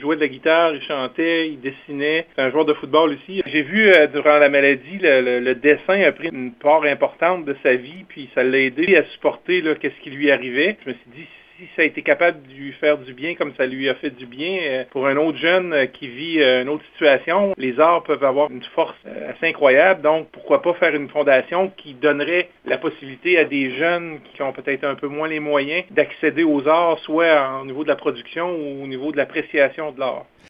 jouait de la guitare, il chantait, il dessinait. C'est un joueur de football aussi. J'ai vu durant la maladie, le dessin a pris une part importante de sa vie, puis ça l'a aidé à supporter là, qu'est-ce qui lui arrivait. Je me suis dit, si ça a été capable de lui faire du bien comme ça lui a fait du bien, pour un autre jeune qui vit une autre situation, les arts peuvent avoir une force assez incroyable. Donc, pourquoi pas faire une fondation qui donnerait la possibilité à des jeunes qui ont peut-être un peu moins les moyens d'accéder aux arts, soit au niveau de la production ou au niveau de l'appréciation de l'art.